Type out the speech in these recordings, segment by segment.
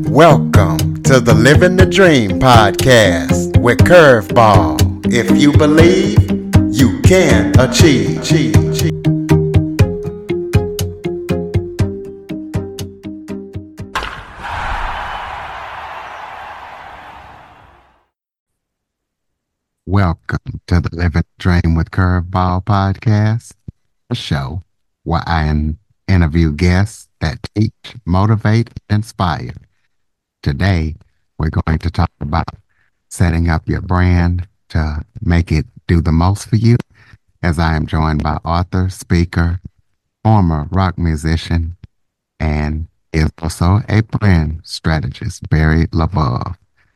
Welcome to the Living the Dream podcast with Curveball. If you believe, you can achieve. Welcome to the Living the Dream with Curveball podcast, a show where I interview guests that teach, motivate, and inspire. Today, we're going to talk about setting up your brand to make it do the most for you, as I am joined by author, speaker, former rock musician, and is also a brand strategist, Barry LeBove.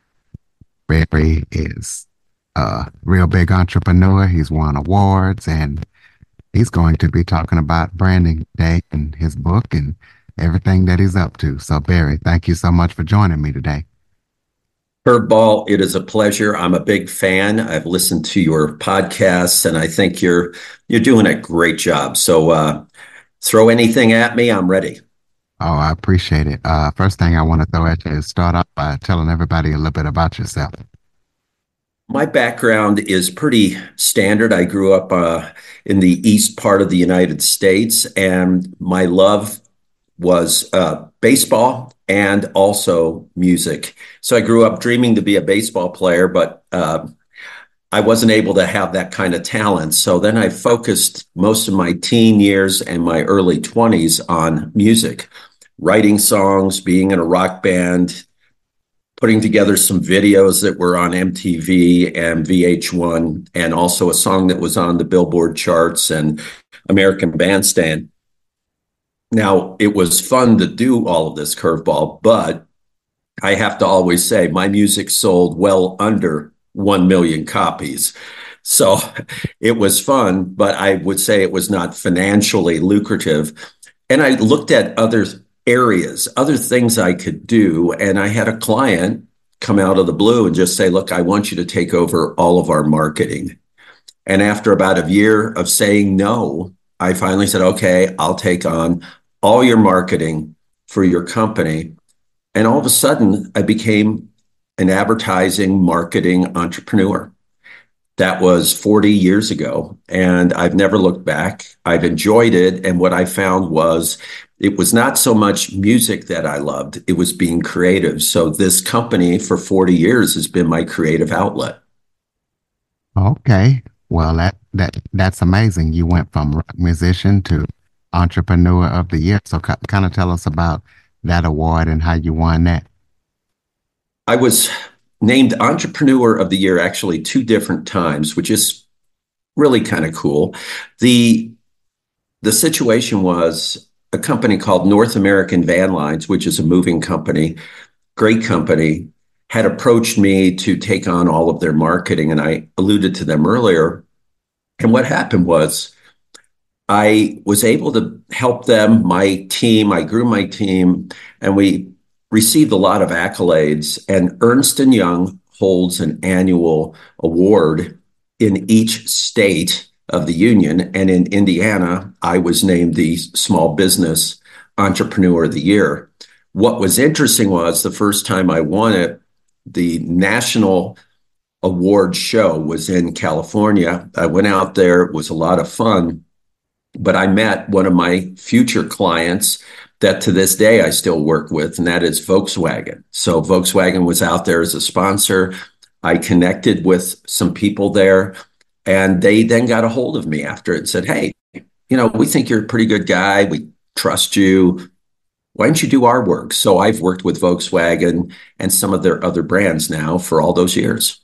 Barry is a real big entrepreneur. He's won awards, and he's going to be talking about branding today and his book and everything that he's up to. So, Barry, thank you so much for joining me today. Curveball, it is a pleasure. I'm a big fan. I've listened to your podcasts, and I think you're doing a great job. So throw anything at me. I'm ready. Oh, I appreciate it. First thing I want to throw at you is start off by telling everybody a little bit about yourself. My background is pretty standard. I grew up in the east part of the United States, and my love was baseball and also music. So I grew up dreaming to be a baseball player, but I wasn't able to have that kind of talent. So then I focused most of my teen years and my early 20s on music, writing songs, being in a rock band, putting together some videos that were on MTV and VH1, and also a song that was on the Billboard charts and American Bandstand. Now, it was fun to do all of this, Curveball, but I have to always say my music sold well under 1 million copies. So it was fun, but I would say it was not financially lucrative. And I looked at other areas, other things I could do. And I had a client come out of the blue and just say, look, I want you to take over all of our marketing. And after about a year of saying no, I finally said, okay, I'll take on all your marketing for your company. And all of a sudden, I became an advertising marketing entrepreneur. That was 40 years ago, and I've never looked back. I've enjoyed it. And what I found was it was not so much music that I loved. It was being creative. So this company for 40 years has been my creative outlet. Okay. Well, that's amazing. You went from rock musician to Entrepreneur of the Year. So kind of tell us about that award and how you won that. I was named Entrepreneur of the Year actually 2 different times, which is really kind of cool. The situation was a company called North American Van Lines, which is a moving company, great company, had approached me to take on all of their marketing, and I alluded to them earlier. And what happened was I was able to help them, my team. I grew my team, and we received a lot of accolades. And Ernst & Young holds an annual award in each state of the union. And in Indiana, I was named the Small Business Entrepreneur of the Year. What was interesting was the first time I won it, the national award show was in California. I went out there. It was a lot of fun. But I met one of my future clients that to this day I still work with, and that is Volkswagen. So Volkswagen was out there as a sponsor. I connected with some people there, and they then got a hold of me after it and said, hey, we think you're a pretty good guy. We trust you. Why don't you do our work? So I've worked with Volkswagen and some of their other brands now for all those years.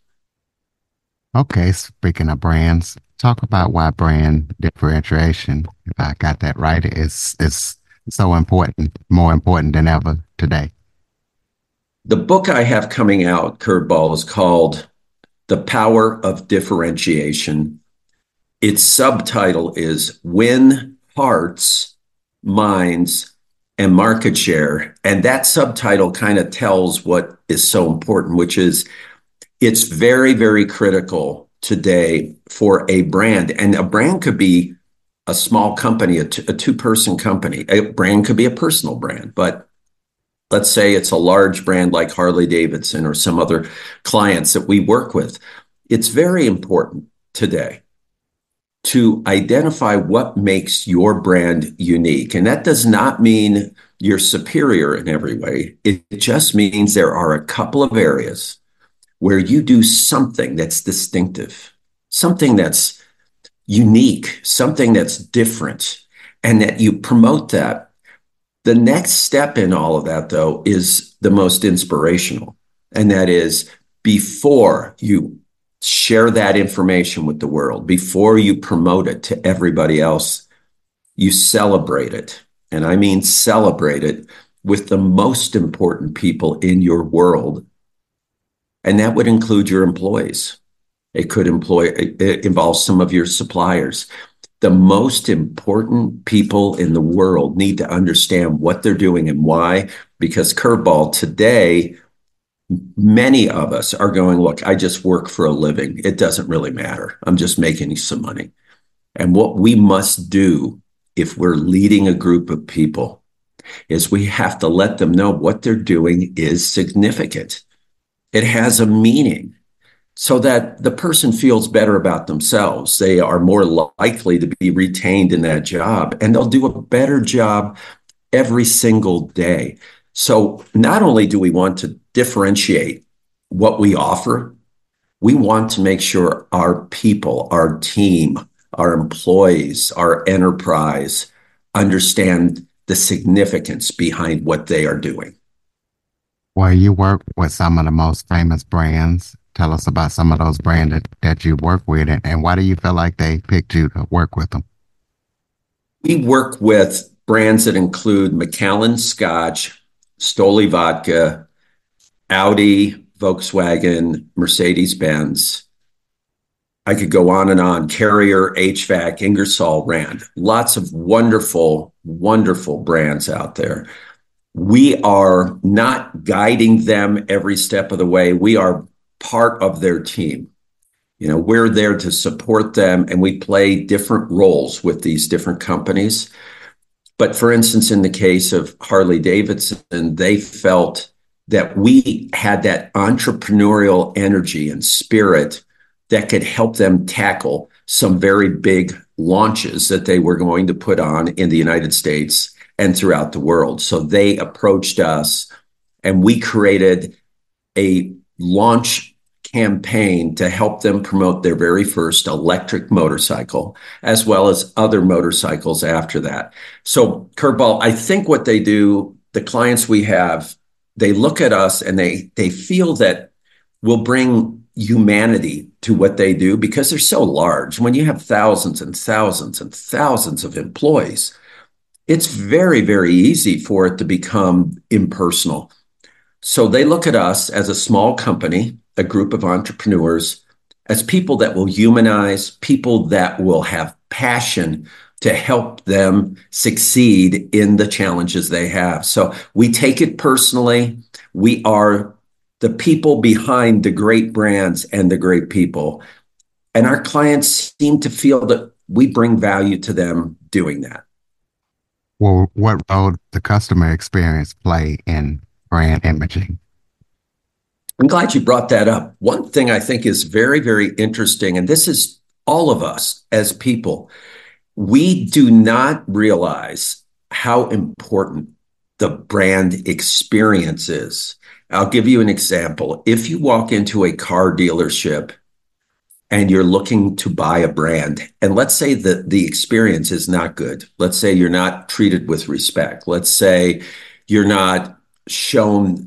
Okay, speaking of brands, talk about why brand differentiation, if I got that right, is so important, more important than ever today. The book I have coming out, Curveball, is called The Power of Differentiation. Its subtitle is Win Hearts, Minds, and Market Share. And that subtitle kind of tells what is so important, which is it's very, very critical today for a brand. And a brand could be a small company, a two-person company. A brand could be a personal brand. But Let's say it's a large brand like Harley Davidson or some other clients that we work with. It's very important today to identify what makes your brand unique. And that does not mean you're superior in every way. It just means there are a couple of areas where you do something that's distinctive, something that's unique, something that's different, and that you promote that. The next step in all of that, though, is the most inspirational. And that is before you share that information with the world, before you promote it to everybody else, you celebrate it. And I mean celebrate it with the most important people in your world. And that would include your employees. It involves some of your suppliers. The most important people in the world need to understand what they're doing and why, because curveball today, many of us are going, look, I just work for a living. It doesn't really matter. I'm just making some money. And what we must do if we're leading a group of people is we have to let them know what they're doing is significant. It has a meaning so that the person feels better about themselves. They are more likely to be retained in that job, and they'll do a better job every single day. So not only do we want to differentiate what we offer, we want to make sure our people, our team, our employees, our enterprise understand the significance behind what they are doing. Well, you work with some of the most famous brands. Tell us about some of those brands that you work with, and why do you feel like they picked you to work with them? We work with brands that include Macallan Scotch, Stoli Vodka, Audi, Volkswagen, Mercedes-Benz. I could go on and on. Carrier, HVAC, Ingersoll Rand. Lots of wonderful, wonderful brands out there. We are not guiding them every step of the way. We are part of their team. We're there to support them, and we play different roles with these different companies. But for instance, in the case of Harley Davidson, they felt that we had that entrepreneurial energy and spirit that could help them tackle some very big launches that they were going to put on in the United States and throughout the world. So they approached us, and we created a launch campaign to help them promote their very first electric motorcycle, as well as other motorcycles after that. So, Curveball, I think what they do, the clients we have, they look at us and they feel that we'll bring humanity to what they do because they're so large. When you have thousands and thousands and thousands of employees, it's very, very easy for it to become impersonal. So they look at us as a small company, a group of entrepreneurs, as people that will humanize, people that will have passion to help them succeed in the challenges they have. So we take it personally. We are the people behind the great brands and the great people. And our clients seem to feel that we bring value to them doing that. Well, what role does the customer experience play in brand imaging? I'm glad you brought that up. One thing I think is very, very interesting, and this is all of us as people, we do not realize how important the brand experience is. I'll give you an example. If you walk into a car dealership and you're looking to buy a brand, and let's say that the experience is not good. Let's say you're not treated with respect. Let's say you're not shown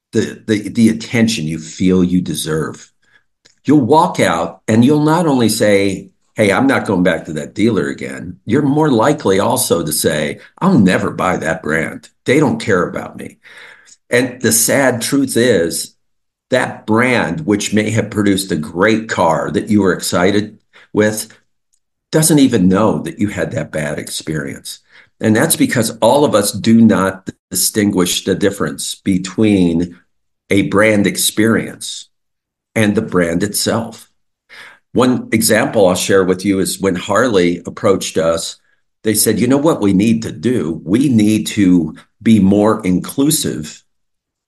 the attention you feel you deserve. You'll walk out and you'll not only say, hey, I'm not going back to that dealer again. You're more likely also to say, I'll never buy that brand. They don't care about me. And the sad truth is that brand, which may have produced a great car that you were excited with, doesn't even know that you had that bad experience. And that's because all of us do not distinguish the difference between a brand experience and the brand itself. One example I'll share with you is when Harley approached us, they said, you know what we need to do? We need to be more inclusive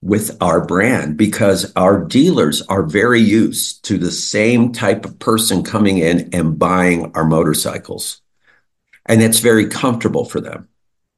with our brand because our dealers are very used to the same type of person coming in and buying our motorcycles. And it's very comfortable for them.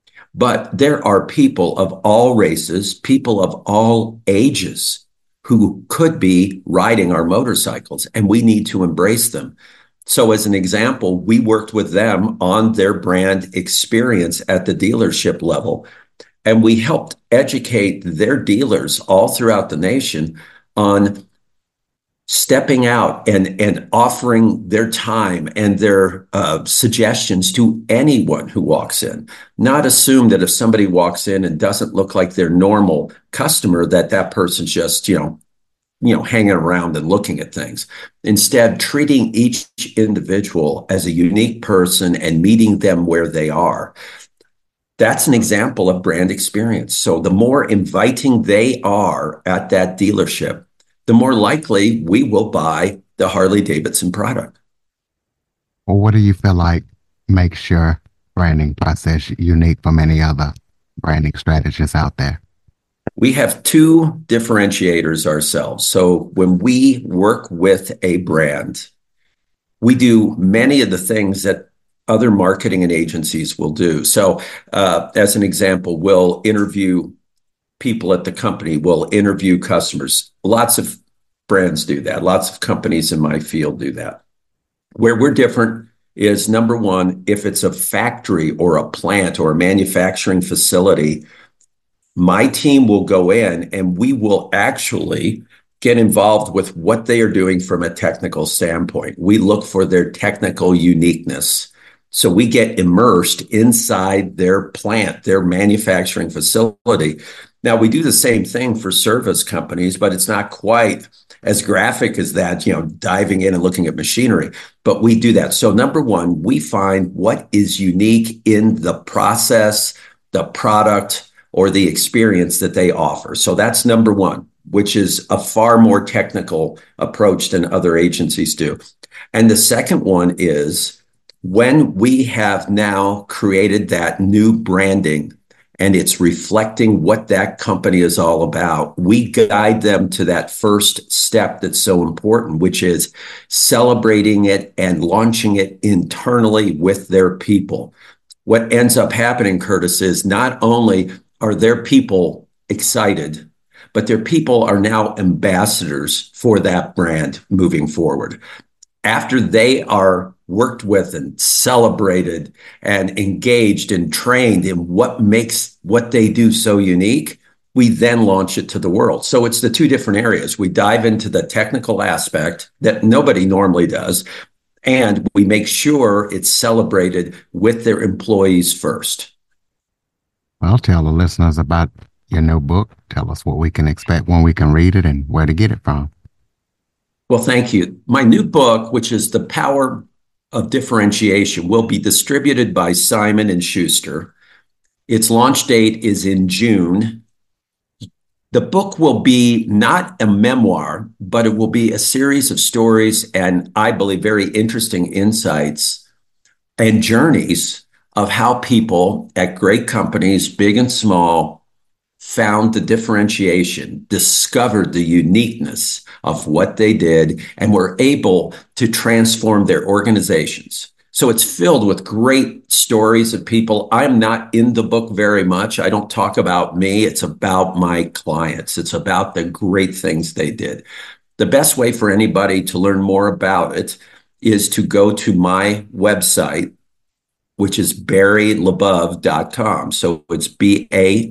But there are people of all races, people of all ages who could be riding our motorcycles, and we need to embrace them. So, as an example, we worked with them on their brand experience at the dealership level, and we helped educate their dealers all throughout the nation on stepping out and offering their time and their suggestions to anyone who walks in. Not assume that if somebody walks in and doesn't look like their normal customer, that person's just, hanging around and looking at things. Instead, treating each individual as a unique person and meeting them where they are. That's an example of brand experience. So the more inviting they are at that dealership, the more likely we will buy the Harley-Davidson product. Well, what do you feel like makes your branding process unique from any other branding strategists out there? We have two differentiators ourselves. So when we work with a brand, we do many of the things that other marketing and agencies will do. So as an example, we'll interview people at the company, we'll interview customers. Lots of brands do that. Lots of companies in my field do that. Where we're different is, number one, if it's a factory or a plant or a manufacturing facility, my team will go in and we will actually get involved with what they are doing from a technical standpoint. We look for their technical uniqueness. So we get immersed inside their plant, their manufacturing facility. Now, we do the same thing for service companies, but it's not quite as graphic as that, diving in and looking at machinery. But we do that. So number one, we find what is unique in the process, the product, or the experience that they offer. So that's number one, which is a far more technical approach than other agencies do. And the second one is when we have now created that new branding and it's reflecting what that company is all about, we guide them to that first step that's so important, which is celebrating it and launching it internally with their people. What ends up happening, Curtis, is not only are their people excited, but their people are now ambassadors for that brand moving forward. After they are worked with and celebrated and engaged and trained in what makes what they do so unique, we then launch it to the world. So it's the two different areas. We dive into the technical aspect that nobody normally does, and we make sure it's celebrated with their employees first. Well, tell the listeners about your new book. Tell us what we can expect when we can read it and where to get it from. Well, thank you. My new book, which is The Power of Differentiation, will be distributed by Simon & Schuster. Its launch date is in June. The book will be not a memoir, but it will be a series of stories and, I believe, very interesting insights and journeys of how people at great companies, big and small, found the differentiation, discovered the uniqueness of what they did, and were able to transform their organizations. So it's filled with great stories of people. I'm not in the book very much. I don't talk about me. It's about my clients. It's about the great things they did. The best way for anybody to learn more about it is to go to my website, which is barrylabove.com. So it's Barry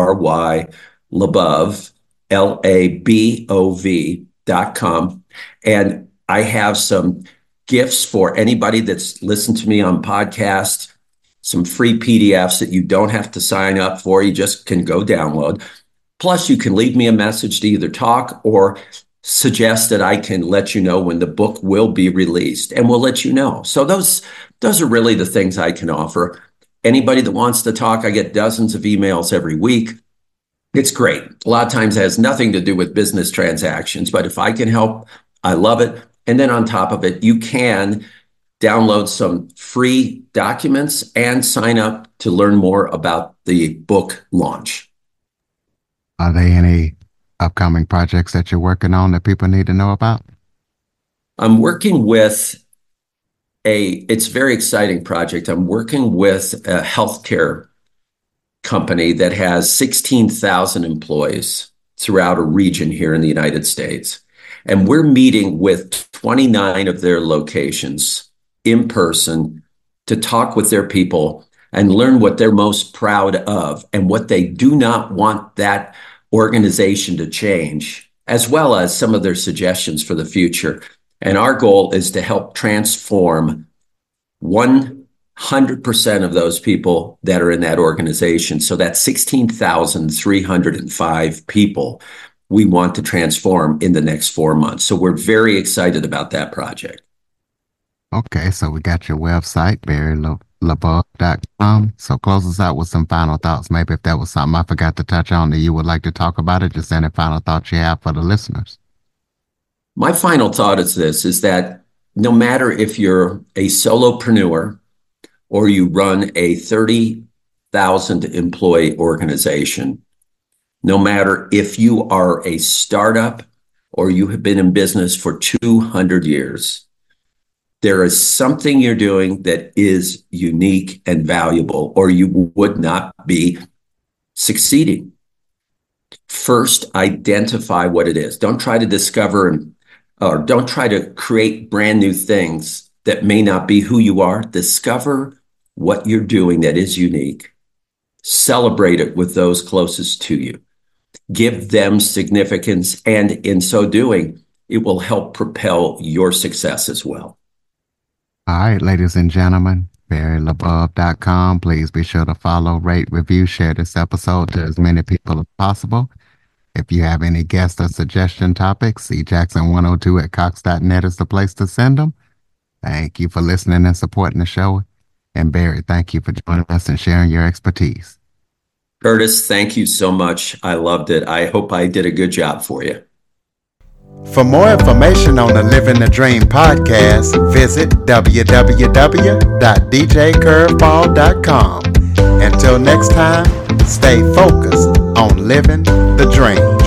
Labove, LABOV.com. And I have some gifts for anybody that's listened to me on podcast, some free PDFs that you don't have to sign up for. You just can go download. Plus, you can leave me a message to either talk or suggest that I can let you know when the book will be released, and we'll let you know. So those are really the things I can offer. Anybody that wants to talk, I get dozens of emails every week. It's great. A lot of times it has nothing to do with business transactions, but if I can help, I love it. And then on top of it, you can download some free documents and sign up to learn more about the book launch. Are there any upcoming projects that you're working on that people need to know about? I'm working with it's a very exciting project. I'm working with a healthcare company that has 16,000 employees throughout a region here in the United States. And we're meeting with 29 of their locations in person to talk with their people and learn what they're most proud of and what they do not want that organization to change, as well as some of their suggestions for the future. And our goal is to help transform 100% of those people that are in that organization. So that's 16,305 people we want to transform in the next 4 months. So we're very excited about that project. Okay, so we got your website, barrylabove.com. So close us out with some final thoughts. Maybe if that was something I forgot to touch on that you would like to talk about it, just any final thoughts you have for the listeners. My final thought is this, is that no matter if you're a solopreneur or you run a 30,000 employee organization, no matter if you are a startup or you have been in business for 200 years, there is something you're doing that is unique and valuable, or you would not be succeeding. First, identify what it is. Don't try to discover or don't try to create brand new things that may not be who you are. Discover what you're doing that is unique. Celebrate it with those closest to you. Give them significance, and in so doing, it will help propel your success as well. All right, ladies and gentlemen, barrylabove.com. Please be sure to follow, rate, review, share this episode to as many people as possible. If you have any guest or suggestion topics, cjackson102@cox.net is the place to send them. Thank you for listening and supporting the show. And Barry, thank you for joining us and sharing your expertise. Curtis, thank you so much. I loved it. I hope I did a good job for you. For more information on the Living the Dream podcast, visit www.djcurveball.com. Until next time, stay focused on living the dream.